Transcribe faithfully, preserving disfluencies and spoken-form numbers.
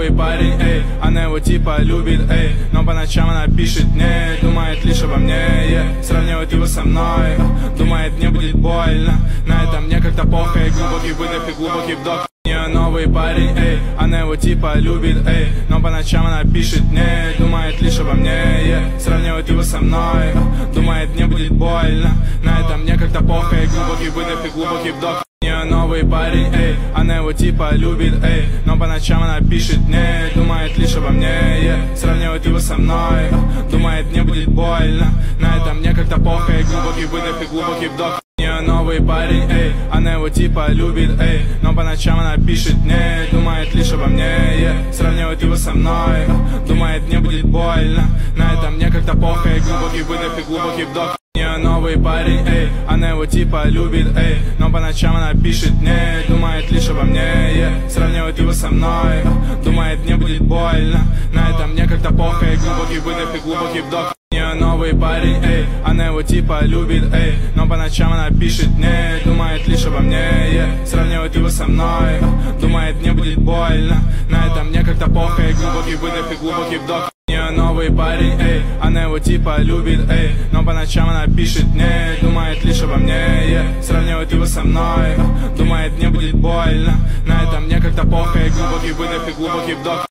новый парень, эй, она его типа любит, эй, но по ночам она пишет мне, думает лишь обо мне, yeah. Сравнивает его со мной, думает мне будет больно, на этом мне как-то похуй, глубокий выдох и глубокий вдох. У нее новый парень, эй, она его типа любит, эй, но по ночам она пишет мне, думает лишь обо мне, yeah. Сравнивает его со мной, думает мне будет больно, на этом мне как-то похуй, глубокий выдох и глубокий вдох. У нее новый парень, эй, она его типа любит, эй, но по ночам она пишет мне, думает лишь обо мне, yeah. Сравнивает его со мной, думает мне будет больно, на этом мне как-то похуй, глубокий выдох и глубокий вдох. У нее новый парень, эй, она его типа любит, эй, но по ночам она пишет мне, думает лишь обо мне, yeah. Сравнивает его со мной, думает мне будет больно, на этом мне как-то похуй, глубокий выдох и глубокий вдох. У нее новый парень, эй, она его типа любит, эй, но по ночам она пишет мне, думает лишь обо мне, yeah. Сравнивает его со мной, думает мне будет больно, на этом мне как-то похуй, глубокий выдох и глубокий вдох. У нее новый парень, эй, она его типа любит, эй, но по ночам она пишет мне, думает лишь обо мне, yeah. Сравнивает его со мной, думает мне будет больно, на этом мне как-то похуй, глубокий выдох и глубокий вдох. У нее новый парень, эй, она его типа любит, эй, но по ночам она пишет мне, думает лишь обо мне, yeah. Сравнивает его со мной, думает мне будет больно, на этом мне как-то похуй, глубокий выдох и глубокий вдох.